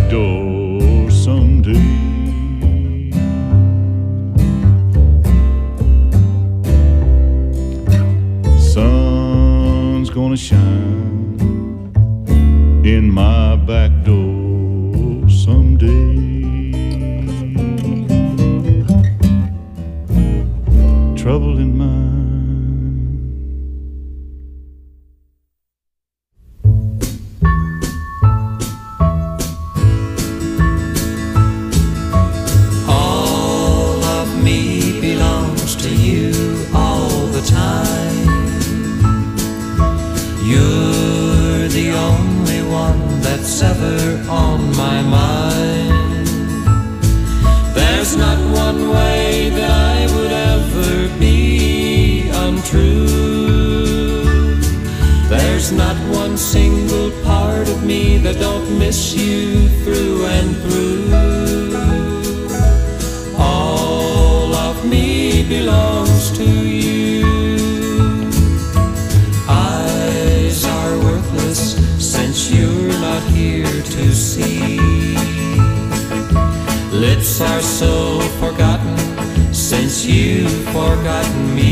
door someday. Sun's gonna shine in my back door someday. Trouble in mind. All of me belongs to you all the time. You're the only one that's ever on my mind. There's not one way that I would ever be untrue. There's not one single part of me that don't miss you through and through. All of me belongs to you. Eyes are worthless since you're not here to see. Lips are so forgotten since you've forgotten me.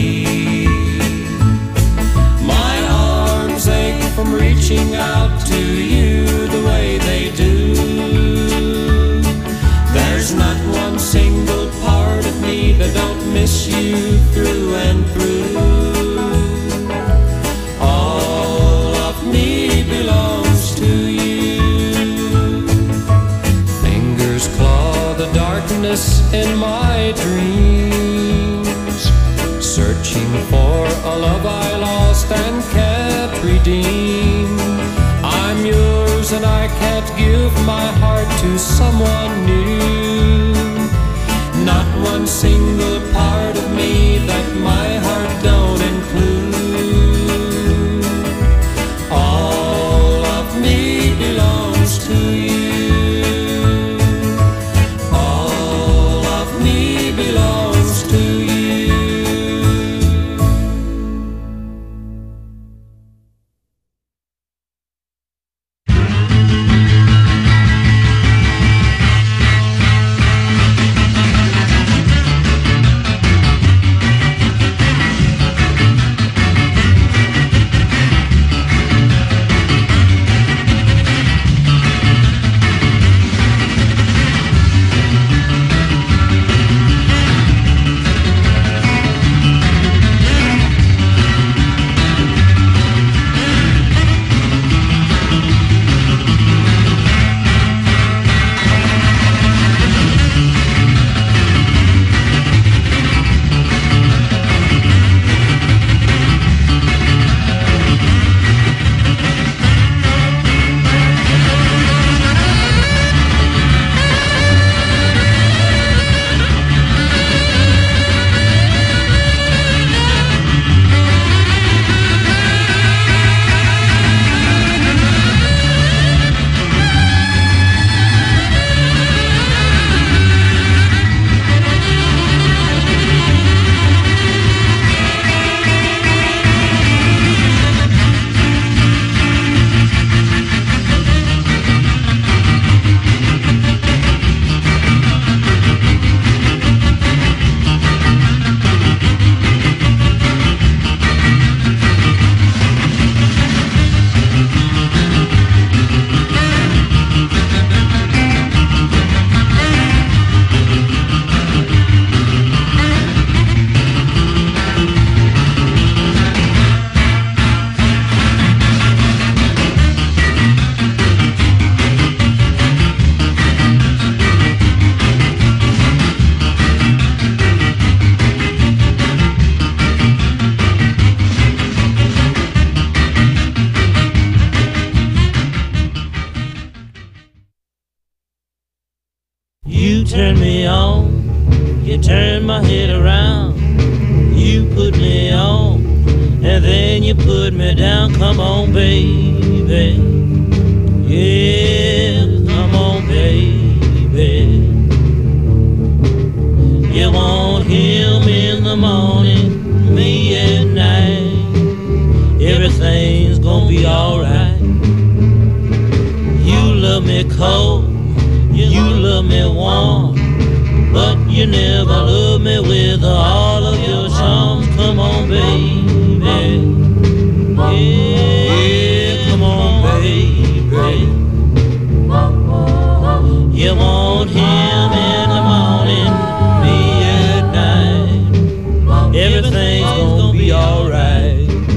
My arms ache from reaching out to you the way they do. There's not one single part of me that don't miss you through and through. All of me belongs to you. Fingers claw the darkness in my dreams, searching for a love I lost and can't redeem. I'm yours and I can't give my heart to someone new. Not one single part of me that my heart don't include. All of me belongs to you. All of me belongs to you. You turn me on, you turn my head around. You put me on, and then you put me down. Come on, baby. Yeah, come on, baby. You want him in the morning, me at night. Everything's gonna be alright. You love me cold, love me warm, but you never love me with all of your charms. Come on, baby. Yeah, come on, baby. You want him in the morning, me at night. Everything's gonna be alright.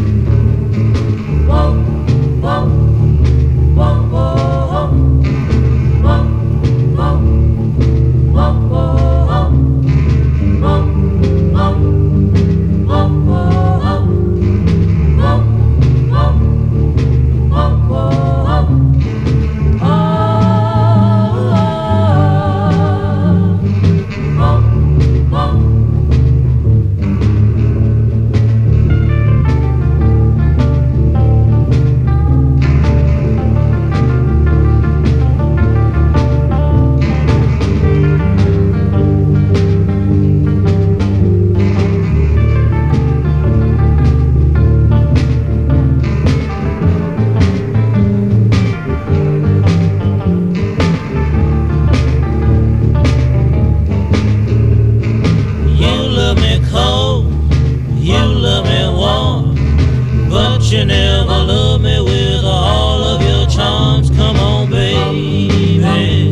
You never love me with all of your charms. Come on, baby.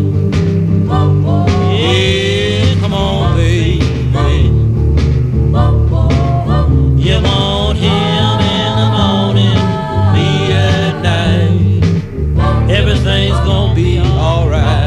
Yeah, come on, baby. You want him in the morning, me at night. Everything's gonna be alright.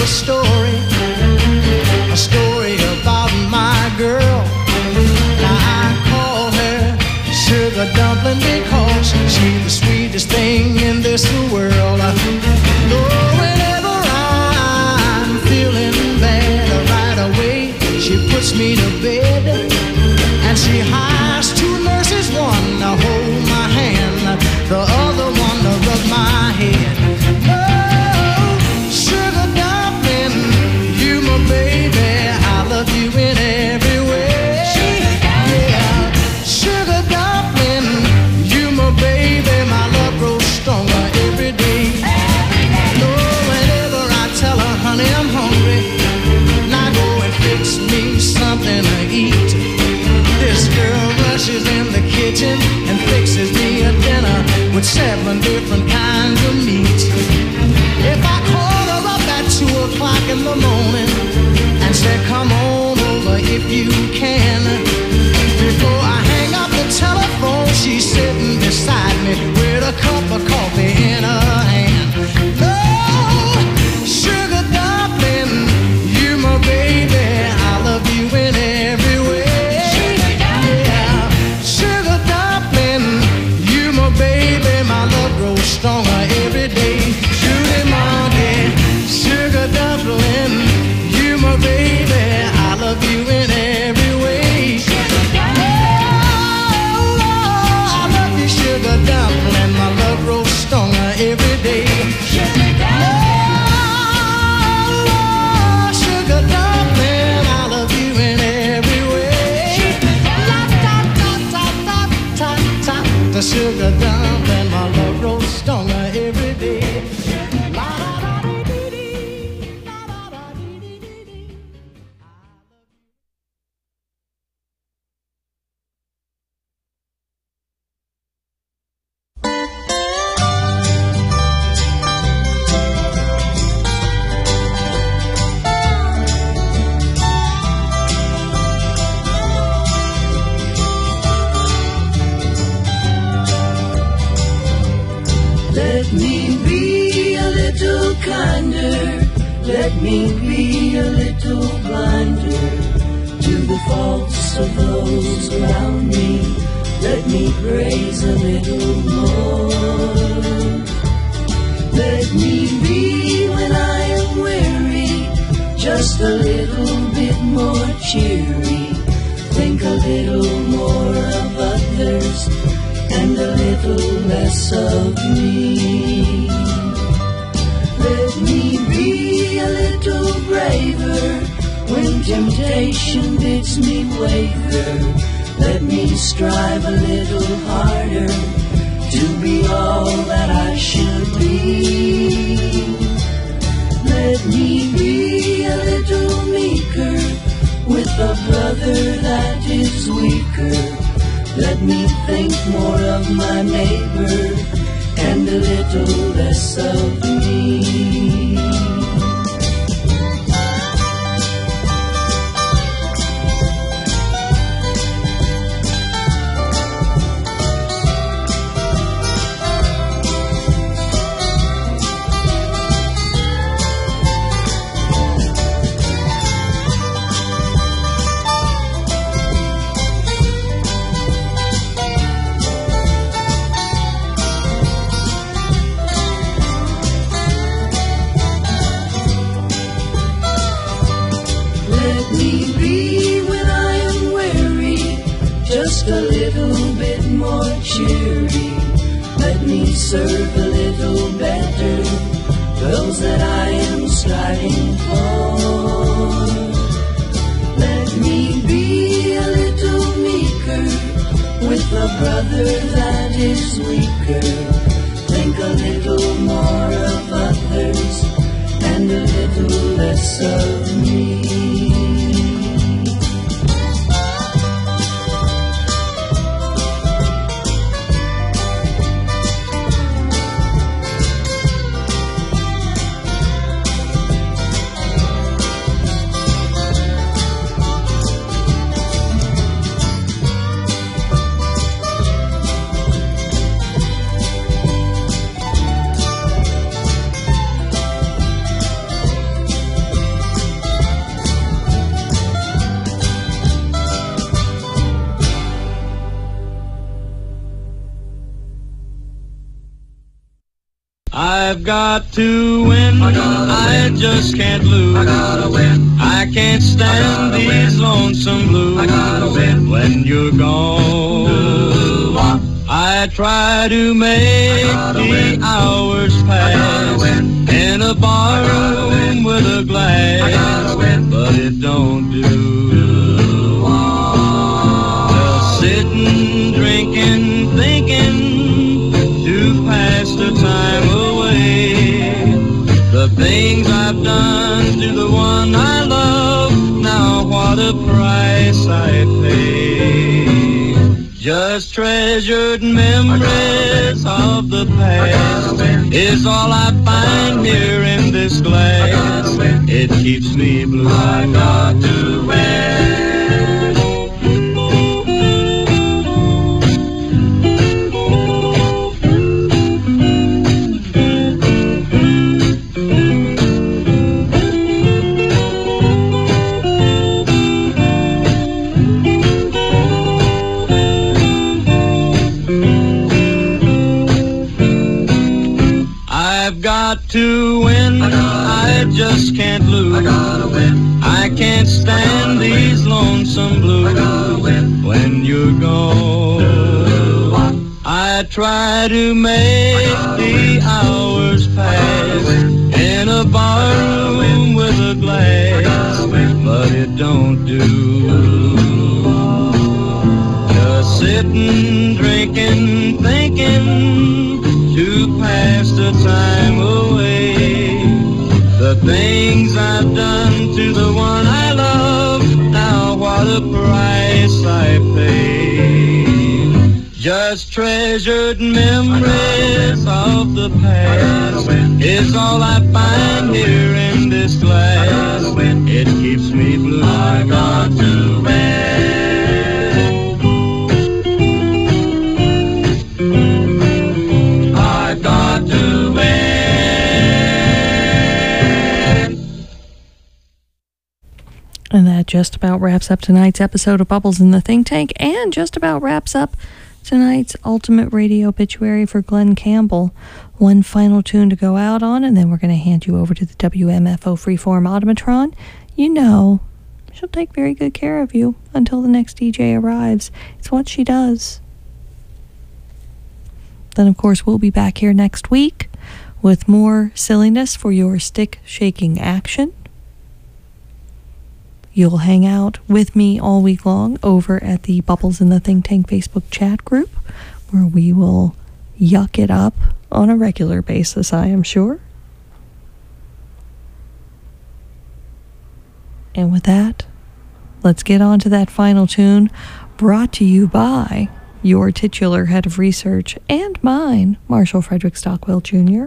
a story about my girl. Now I call her sugar dumpling because she's the sweetest thing in this world. Whenever I'm feeling bad, right away she puts me to bed, and she hires two nurses, one to hold my hand, the other one to rub my head. Oh, sugar dumpling, you my baby, I love you in every way. Yeah, sugar dumpling, you my baby, my love grows stronger every day. Oh, whenever I tell her, honey, I'm hungry, now go and fix me something to eat. This girl rushes in the kitchen and fixes me a dinner with 7 different kinds of meat. If I call her up at 2 o'clock in the morning and say, come on over if you can, before I hang up the telephone, she's sitting beside me with a cup of coffee in her hand. Oh, sugar dumpling, you my baby, I love you in every way. Baby, my love grows stronger every day. Shooty monkey, sugar dumpling, you my baby, I love you in every way. Oh, I love you, sugar dumpling, my love grows stronger every day. Oh, sugar dumpling, I love you in every way. The sugar dumpling, my love grows stronger every day. Let me be a little kinder, let me be a little blinder to the faults of those around me. Let me praise a little more. Let me be, when I am weary, just a little bit more cheery. Think a little more of others and a little less of me. Let me be a little braver when temptation bids me waver. Let me strive a little harder to be all that I should be. Let me be a little meeker with a brother that is weaker. Let me think more of my neighbor and a little less of me. A little bit more cheery. Let me serve a little better those that I am striving for. Let me be a little meeker with a brother that is weaker. Think a little more of others and a little less of me. I've got to win, I just can't lose. I gotta win. I can't stand these lonesome blues. I gotta win. When you're gone, I try to make the hours pass in a bar room with a glass, but it don't do. Just sitting, drinking, thinking to pass the time away. The things I've done to the one I love, now what a price I pay. Just treasured memories of the past is all I find here in this glass. It keeps me blue. I got to win. To win, I just can't lose. I gotta win. I can't stand these lonesome blues. I gotta win. When you're gone, I try to make the hours pass in a bar room with a glass, but it don't do. Just sitting, drinking, thinking to pass the time away. The things I've done to the one I love, now what a price I pay. Just treasured memories of the past is all I find here in this glass. It keeps me blue. I got to bed. And that just about wraps up tonight's episode of Bubbles in the Think Tank, and just about wraps up tonight's Ultimate Radio Obituary for Glenn Campbell. One final tune to go out on, and then we're going to hand you over to the WMFO Freeform Automatron. You know, she'll take very good care of you until the next DJ arrives. It's what she does. Then, of course, we'll be back here next week with more silliness for your stick-shaking action. You'll hang out with me all week long over at the Bubbles in the Think Tank Facebook chat group, where we will yuck it up on a regular basis, I am sure. And with that, let's get on to that final tune, brought to you by your titular head of research and mine, Marshall Frederick Stockwell Jr.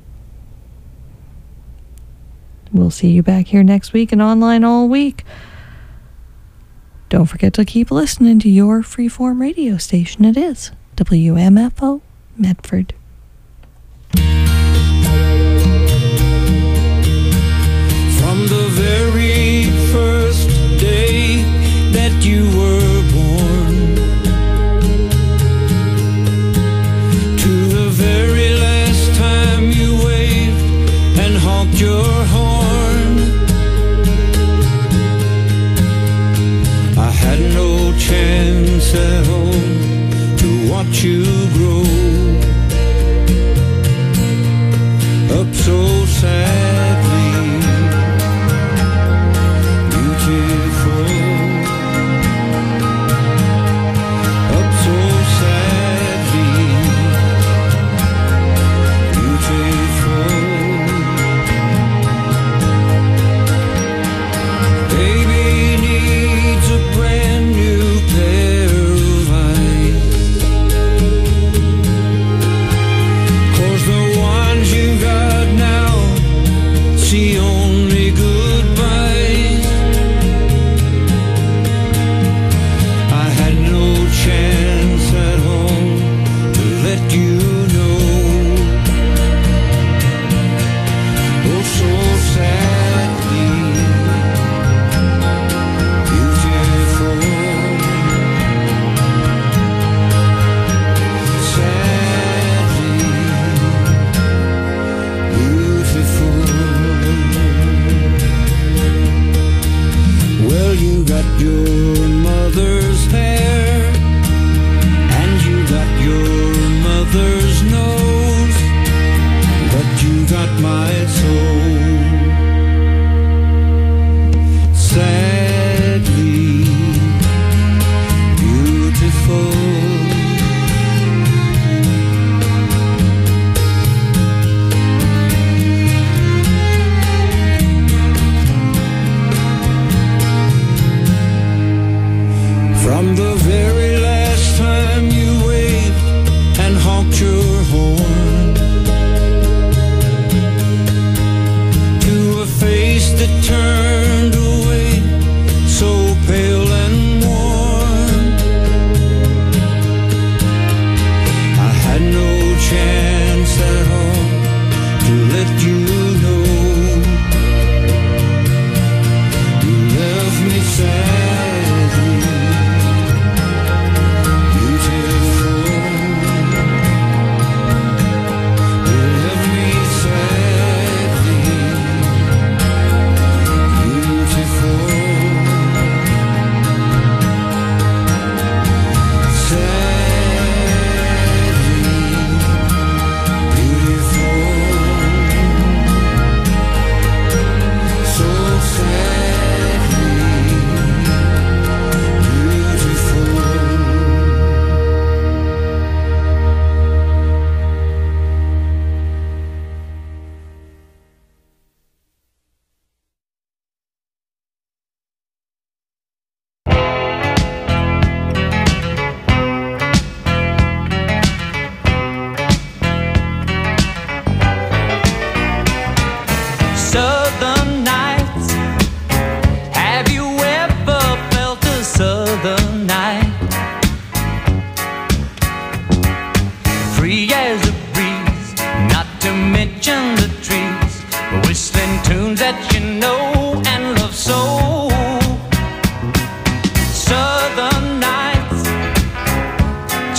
We'll see you back here next week and online all week. Don't forget to keep listening to your freeform radio station. It is WMFO Medford. From the very first day that you were born to the very last time you waved and honked your horn, I had no chance at home to watch you grow up so sadly beautiful, up so sadly beautiful. Baby needs a brand new pair of eyes.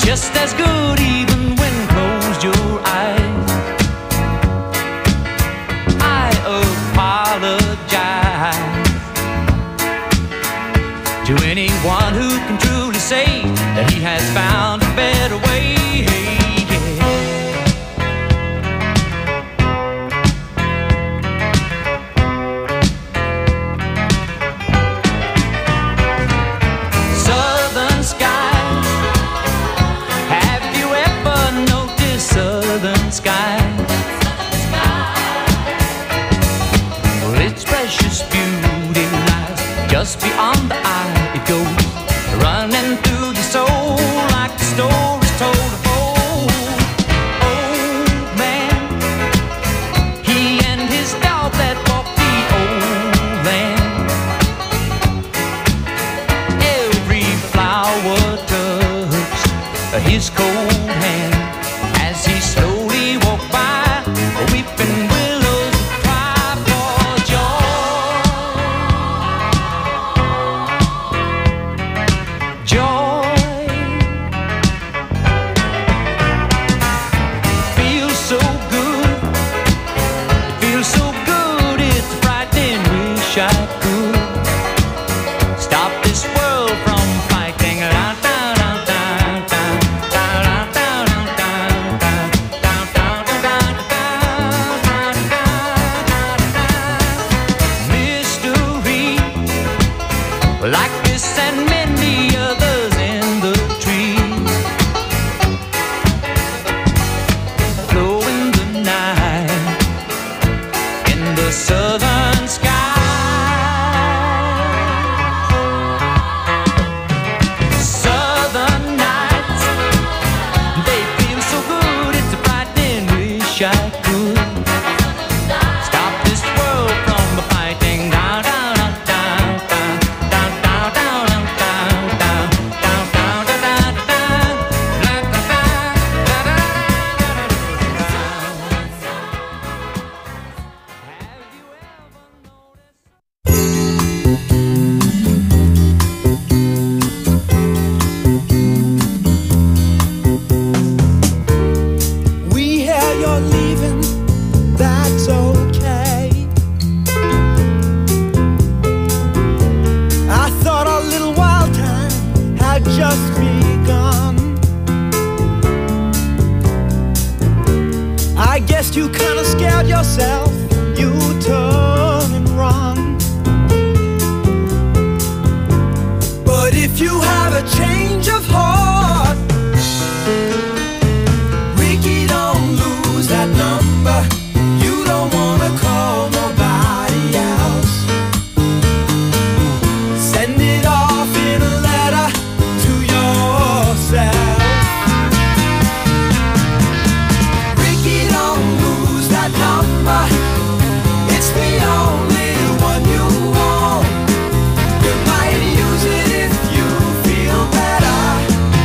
just as good even when closed your eyes. I apologize to anyone who can truly say that he has found a better way. Southern skies, have you ever noticed southern skies? Well, its precious beauty lies just beyond the eye. It goes running through your soul like the stories told of old. Old man, he and his dog that walked the old land. Every flower touched his cold hand as he slowly walked by. Weeping willows cry for joy. Feels so good, it feels so good, it's frightening. Wish I could stop this world from fighting. Mystery like this and many others in the trees, glow in the night in the southern sky. Southern nights, they feel so good, it's a frightening. Wish I could stop this world from fighting. Down, down, down, down, down, down, down, down, down, down, down, down, We hear you're leaving, that's okay. I thought our little wild time had just begun. I guess you kinda scared yourself, you turn and run. But if you have a change of heart, Ricky, don't lose that number. You don't wanna call nobody else. Send it off in a letter to yourself. Ricky, don't lose that number. It's the only one you want. You might use it if you feel better.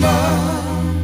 mama.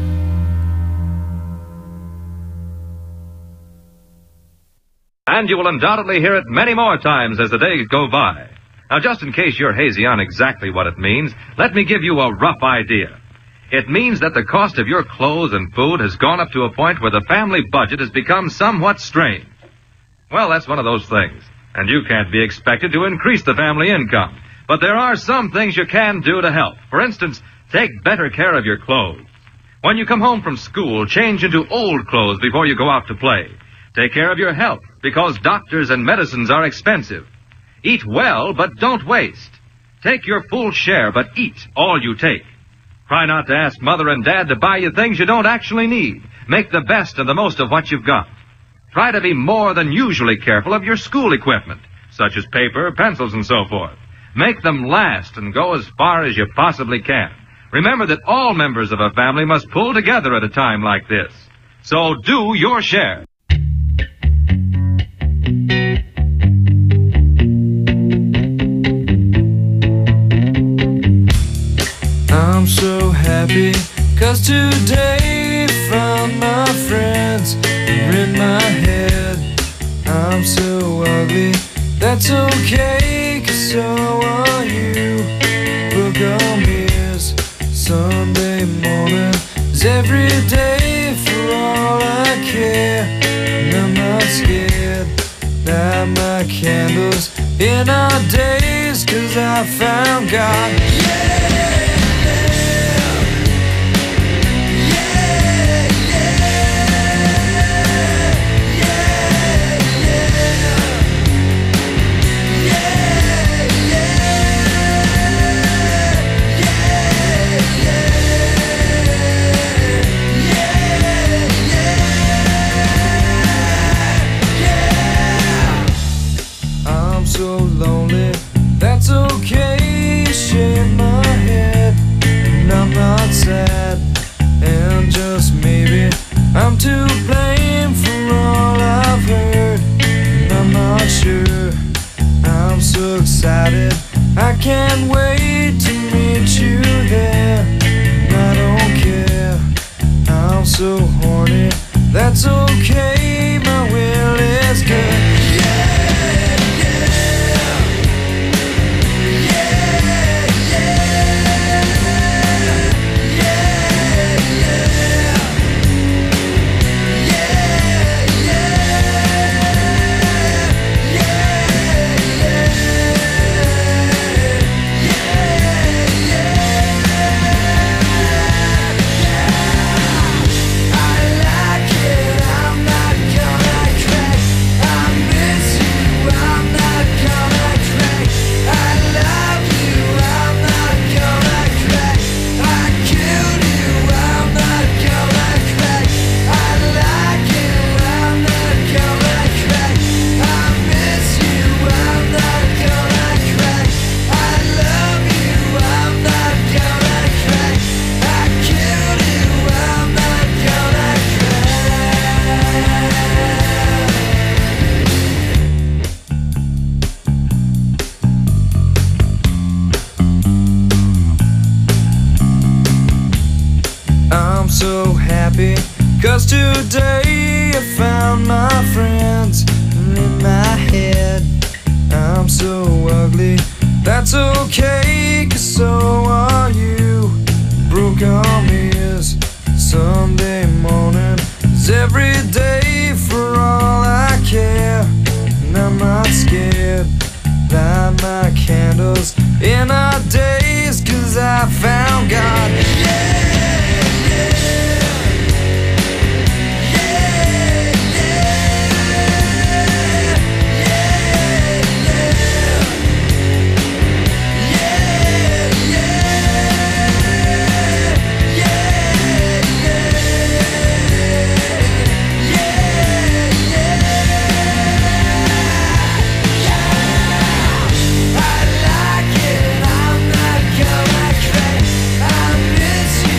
And you will undoubtedly hear it many more times as the days go by. Now, just in case you're hazy on exactly what it means, let me give you a rough idea. It means that the cost of your clothes and food has gone up to a point where the family budget has become somewhat strained. Well, that's one of those things, and you can't be expected to increase the family income. But there are some things you can do to help. For instance, take better care of your clothes. When you come home from school, change into old clothes before you go out to play. Take care of your health, because doctors and medicines are expensive. Eat well, but don't waste. Take your full share, but eat all you take. Try not to ask Mother and Dad to buy you things you don't actually need. Make the best and the most of what you've got. Try to be more than usually careful of your school equipment, such as paper, pencils, and so forth. Make them last and go as far as you possibly can. Remember that all members of a family must pull together at a time like this. So do your share. I'm so happy, 'cause today found my friends are in my head. I'm so ugly, that's okay, 'cause so are you. Book on mirrors, Sunday morning is every day for all I care. And I'm not scared, light my candles in our days, 'cause I found God. So lonely, that's okay, shake my head, and I'm not sad, and just maybe I'm to blame for all I've heard, and I'm not sure, I'm so excited, I can't wait to meet you there, and I don't care, I'm so horny, that's okay, my will is good. So happy, 'cause today I found my friends in my head. I'm so ugly, that's okay, 'cause so are you. Broke arm is Sunday morning is every day for all I care. And I'm not scared, light my candles in our days, 'cause I found God. I like it, I'm not gonna crack. I miss you.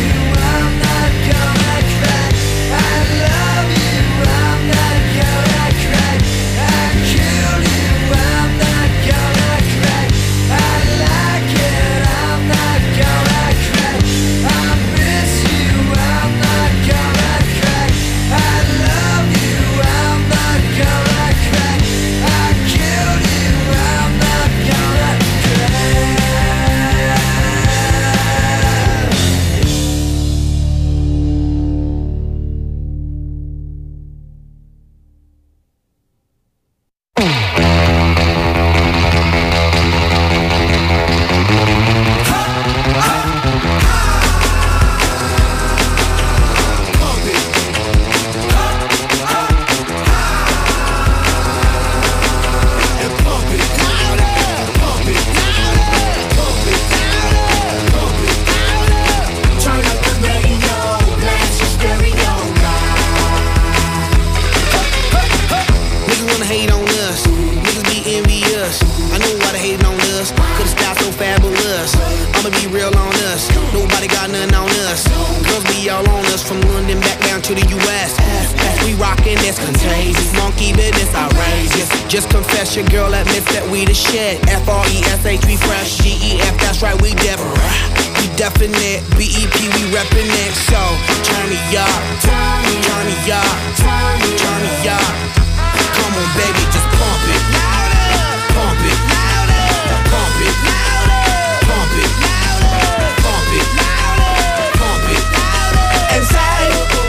us. Girls be all on us from London back down to the US. We rockin' this contagious, monkey business outrageous. Just confess your girl admits that we the shit. FRESH, we fresh. GEF, that's right, we different. We definite. BEP, we reppin' it. So turn me up, turn me up, turn me up. Come on, baby, just pump it, pump it, pump it, pump it, pump it, pump it, and say,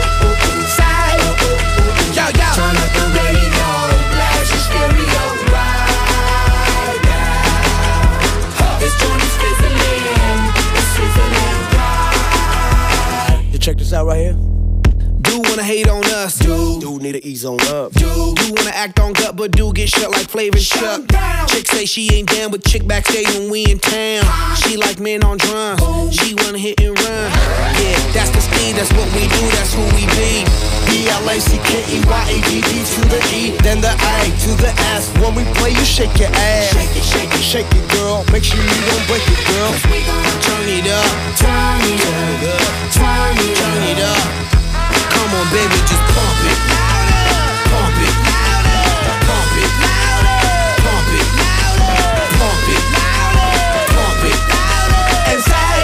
yo, yo. Turn up the radio, blast your stereo right now. This joint is fizzling, it's sizzling right. You check this out right here. Do wanna hate on us, dude need to ease on up, dude wanna act on gut, but do get shut like Flavor Chuck. Chick say she ain't down with chick backstage when we in town. She like men on drums, she wanna hit and run. Yeah, that's the speed, that's what we do, that's who we be. BLACKEYADD to the E, then the A to the S. When we play, you shake your ass. Shake it, shake it, shake it, girl. Make sure you don't break it, girl. We gon' turn it up, turn it up, turn it up. Come on, baby, just pump it, pump it, pump it, pump it, pump it, pump it, and say,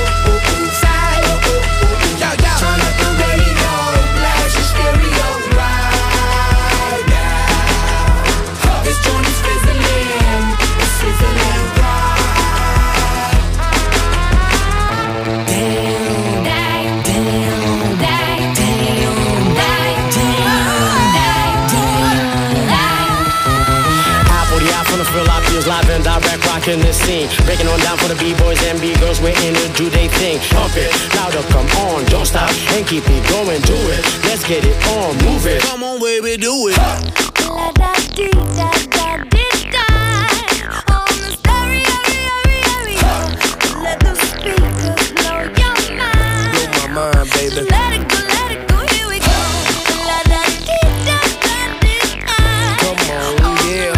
yo, yo. Turn up the radio, blast your stereo right now. This joint is fizzling, it's sizzling right. Damn, damn, damn, damn, damn, from the field, I feels live and direct, rocking the scene. Breaking on down for the B-boys and B-girls, we're in to do they thing. Pump it, louder, come on, don't stop, and keep it going, do it. Let's get it on, move it. Come on, baby, do it. On the stereo, let the speakers blow your mind. Blow my mind, baby. Let it go, here we go. Come on, yeah.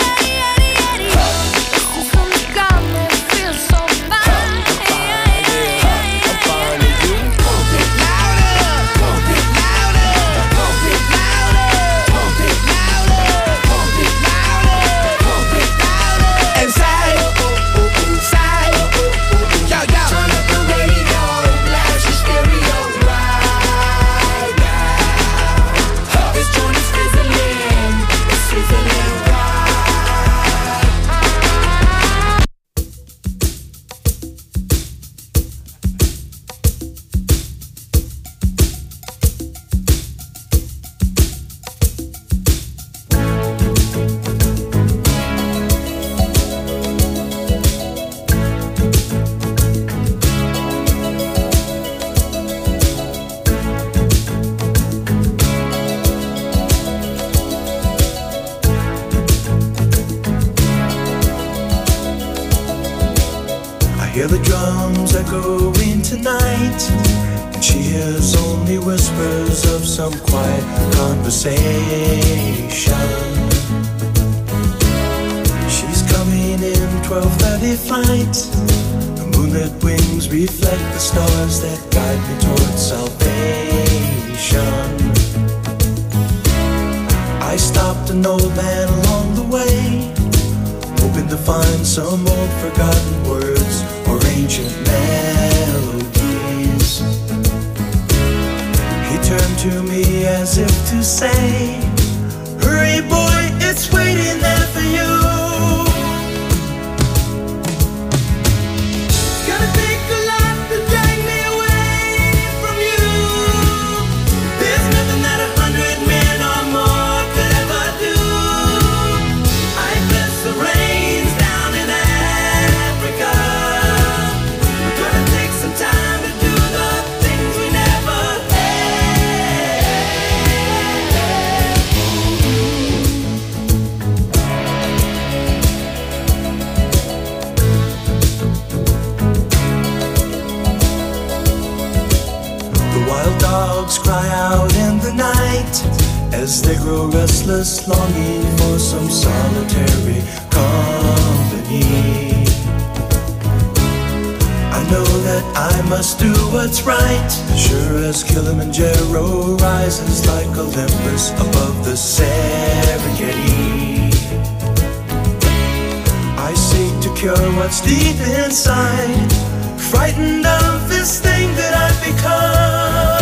Hear the drums echoing tonight, and she hears only whispers of some quiet conversation. She's coming in 12:30 flight. The moonlit wings reflect the stars that guide me towards salvation. I stopped an old man along the way, hoping to find some old forgotten words or ancient melodies. He turned to me as if to say, hurry boy, it's waiting there for you. It's gonna take a lot to drag me away from you. There's nothing that 100 men or more could ever do. I bless the rains down in Africa. We're gonna take some time to do the things we never The wild dogs cry out in the night as they grow restless, longing for some solitary company. I know that I must do what's right. Sure as Kilimanjaro rises like Olympus above the Serengeti, I seek to cure what's deep inside, frightened of this thing that I've become.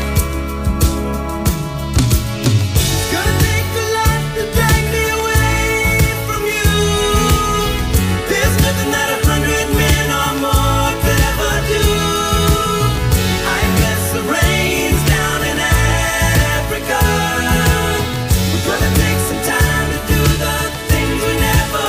Gonna take a lot to drag me away from you. There's nothing that 100 men or more could ever do. I guess the rain's down in Africa. We're gonna take some time to do the things we never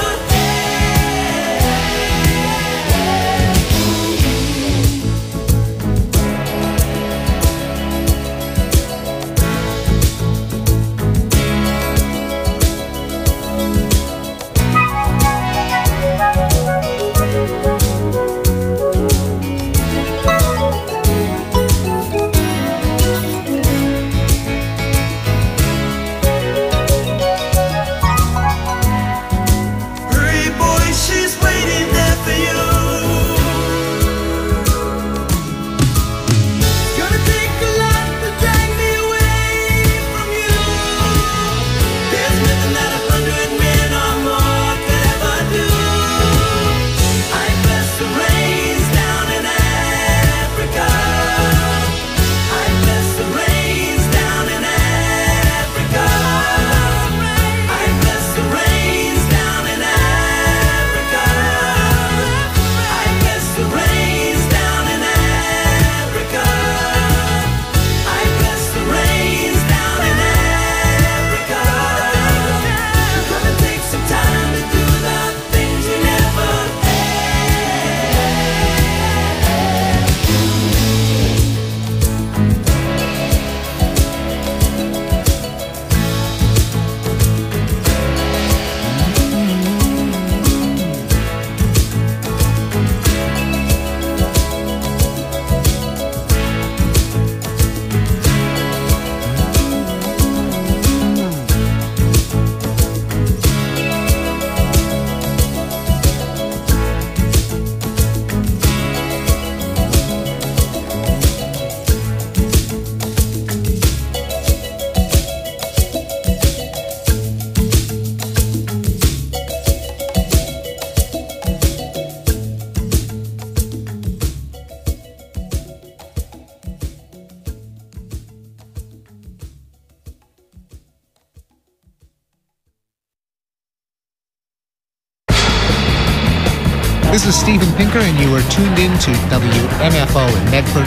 This is Steven Pinker, and you are tuned in to WMFO in Medford,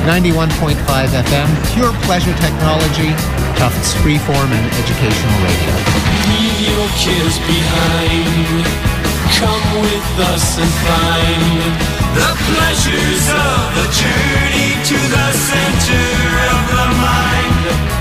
91.5 FM, pure pleasure technology, Tufts freeform and educational radio. Leave your cares behind. Come with us and find the pleasures of the journey to the center of the mind.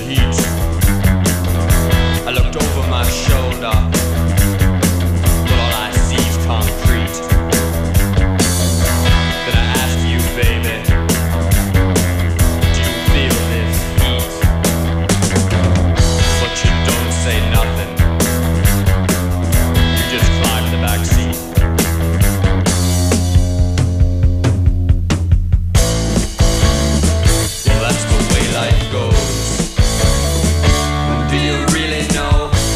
heat. I looked over my shoulder, but all I see is concrete. Then I asked you, baby, do you feel this heat? But you don't say nothing. You just climb in the back seat. Well, that's the way life goes. Do you really know?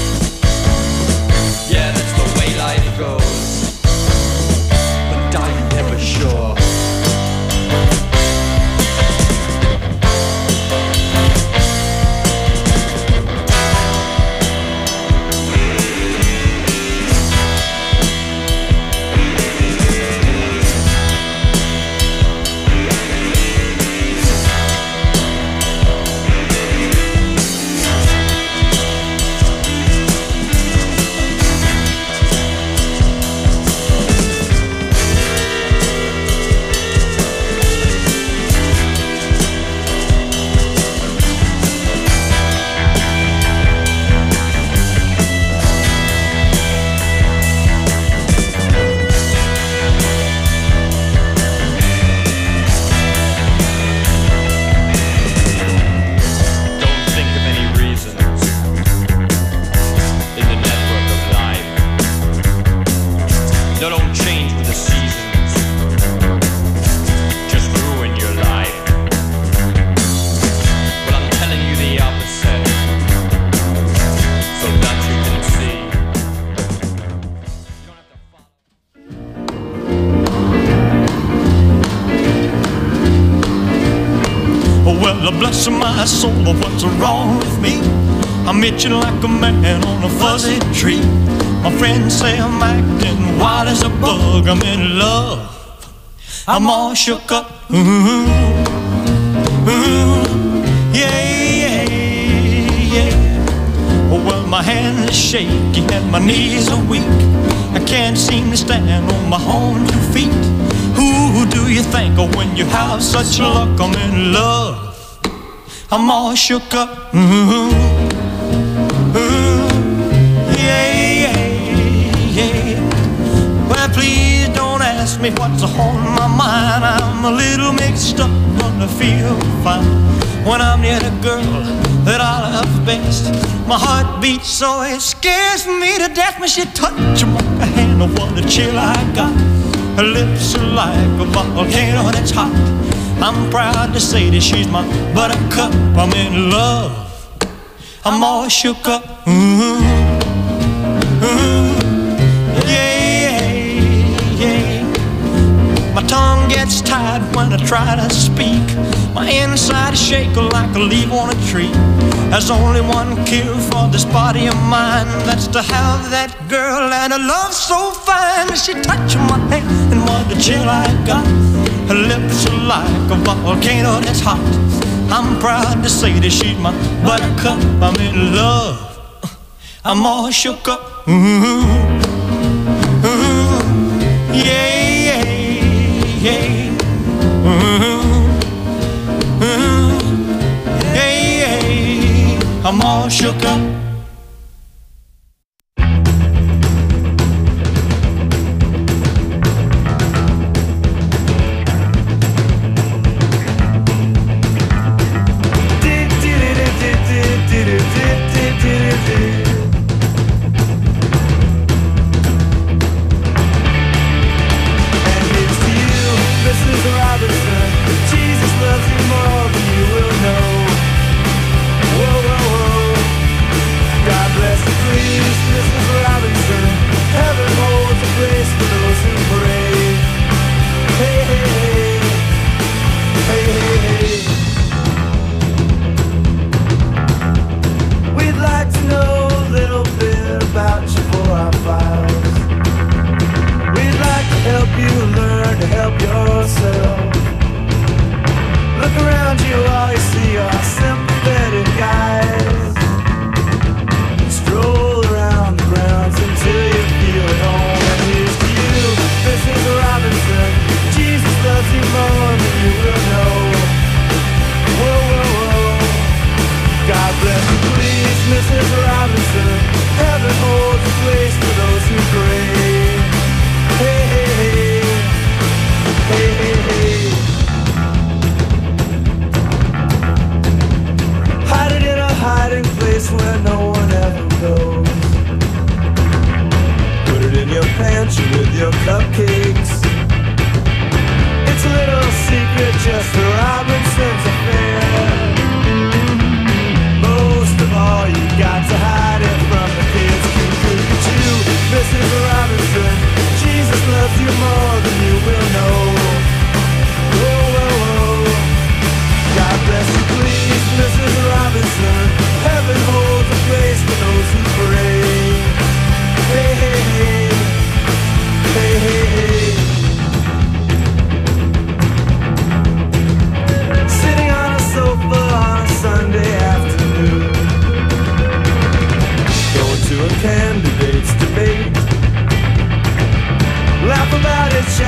Yeah, that's the way life goes. But I'm never sure. Don't think of any reasons in the network of life. No, don't change with the seasons. Just ruin your life. Well, I'm telling you the opposite, so that you can see. You don't have to follow. Well, bless my soul, what's wrong with me? I'm itching like a man on a fuzzy tree. My friends say I'm acting wild as a bug. I'm in love. I'm all shook up. Yeah. Well, my hands are shaky and my knees are weak. I can't seem to stand on my own 2 feet. Who do you think of when you have such luck? I'm in love. I'm all shook up. Yeah. Well, please don't ask me what's on my mind. I'm a little mixed up, but I feel fine when I'm near the girl that I love best. My heart beats so it scares me to death when she touches my hand. Oh, what a chill I got. Her lips are like a volcano that's hot. I'm proud to say that she's my buttercup. I'm in love. I'm all shook up. Yeah. My tongue gets tied when I try to speak. My inside is shaking like a leaf on a tree. There's only one cure for this body of mine. That's to have that girl and a love so fine. She touched my hand and what a chill I got. Her lips are like a volcano that's hot. I'm proud to say that she's my buttercup. I'm in love. I'm all shook up. Yeah. I'm all shook up. Jesus loves you more than you will know. Whoa, whoa, whoa.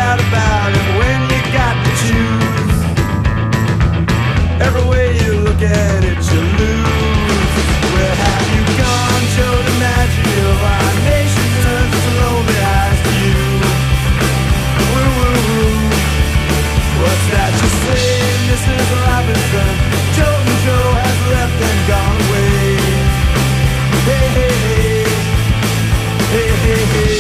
doubt about it when you got to choose. Every way you look at it, you lose. Where have you gone? Show the magic of our nation turns its lonely eyes to you. Woo woo woo. What's that you say, Mrs. Robinson? Joe and Joe has left and gone away. Hey, hey, hey. Hey, hey, hey.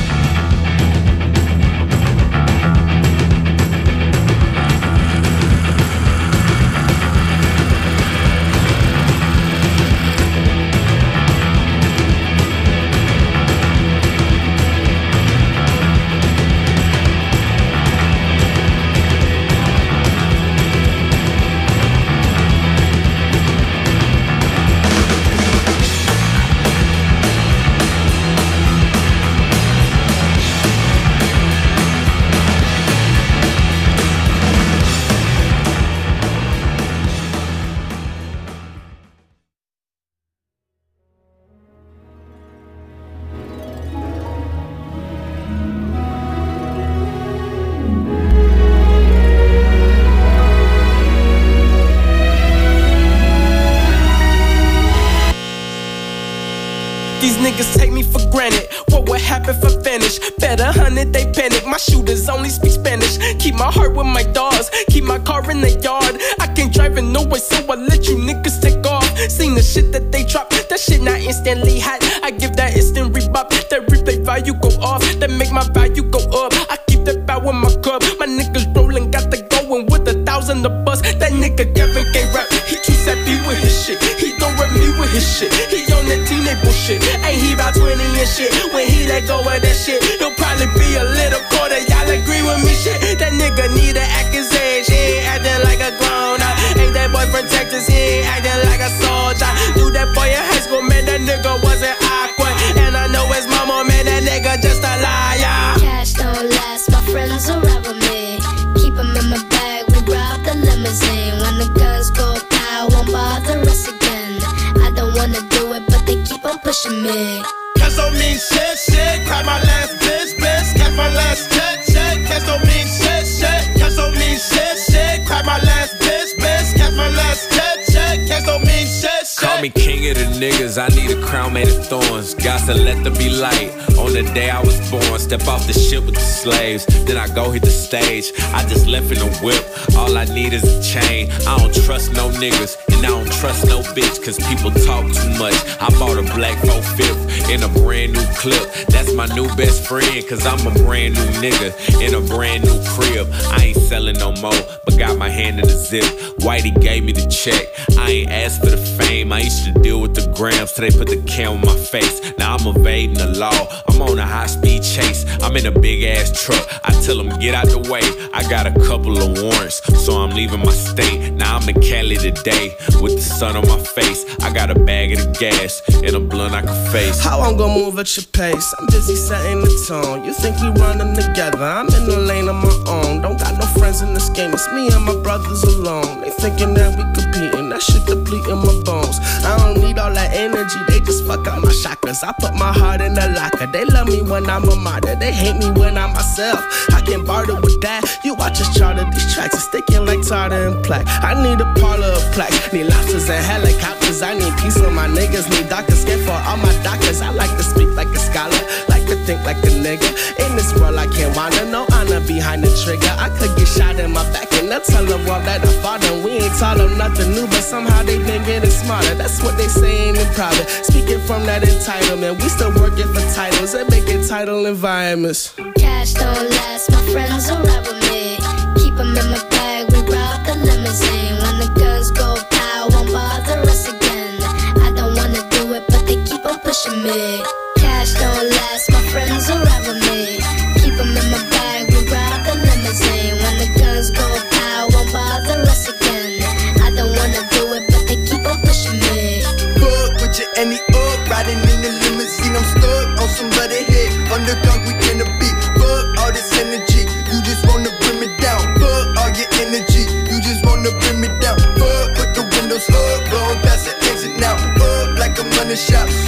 These niggas take me for granted. What would happen if I finish? Bet 100 they panic. My shooters only speak Spanish. Keep my heart with my dogs. Keep my car in the yard. I can't drive it no way, so I let you niggas take off. Seen the shit that they drop. That shit not instantly hot. I give that instant rebop. That replay value go off. That make my value go up. I keep that bow in my cup. My niggas rolling, got the going with 1,000 a bus. That nigga Kevin can't rap. He too sappy with his shit. He don't rap me with his shit. He on that teenage bullshit. Ain't he about 20 and shit? When he let go of that shit, he'll probably be a little quarter. Y'all agree with me, shit? That nigga need to act his age. He ain't acting like a grown up. Ain't that boy protect us? He ain't acting like a soldier. Knew that boy in high school, man, that nigga wasn't awkward. And I know his mama, man, that nigga just a liar. Cash don't last, my friends will ride with me. Keep them in my bag, we rob the limousine. When the guns go pow, won't bother us again. I don't wanna do it, but they keep on pushing me. Cash don't mean shit, shit. Cry my last bitch, bitch. Cash my last check, check. Cash don't mean shit, shit. Cash don't mean shit, shit. Cry my last bitch, bitch. Cash my last check, check. Cash don't mean shit, shit. Call me king of the niggas, I need a crown made of thorns. Got to let there be light on the day I was born. Step off the ship with the slaves, then I go hit the stage. I just left in a whip, all I need is a chain. I don't trust no niggas, and I don't trust no bitch, cause people talk too much. I bought a black 4/5 in a brand new clip. That's my new best friend, cause I'm a brand new nigga in a brand new crib. I ain't selling no more, but got my hand in the zip. Whitey gave me the check, I ain't asked for the fame. I used to deal with the grams till they put the cam on my face. Now I'm evading the law, I'm on a high-speed chase. I'm in a big-ass truck, I tell them get out the way. I got a couple of warrants, so I'm leaving my state. Now I'm in Cali today, with the sun on my face. I got a bag of the gas, and a blunt I can face. How I'm gonna move at your pace? I'm busy setting the tone. You think we running together? I'm in the lane of my own. Don't got no friends in this game, it's me and my brothers alone. They thinking that we competing, that shit depleting my bones. I don't need all that energy, they just fuck out my chakras. I put my heart in the locker. They love me when I'm a martyr, they hate me when I'm myself. I can't barter with that. You watch us charter these tracks, it's sticking like tartar and plaque. I need a parlor of plaque, need lobsters and helicopters. I need peace of my niggas, need doctors, scared for all my doctors. I like to speak like a scholar, like to think like a nigga. In this world I can't wander, no honor behind the trigger. I could get shot in my back and they'll tell the world that I fought them. We ain't taught them nothing new, but somehow they been getting smarter. That's what they saying in private. Speaking from that entitlement, we still working for titles and making title environments. Cash don't last, my friends will ride with me. Keep them in my bag, we rob the limousine. When the guns go pow, won't bother us again. I don't wanna do it, but they keep on pushing me. Cash don't last, my friends will ride with me. Keep them in my bag, we rob the limousine. When the guns go pow, won't bother us again. I don't wanna do it, but they keep on pushing me. Fuck with your any up, riding in the limousine. I'm stuck on somebody's head, under concrete in the beat. Fuck all this energy, you just wanna bring me down. Fuck all your energy, you just wanna bring me down. Fuck with the windows up, blowing past the exit now. Fuck like I'm running shops,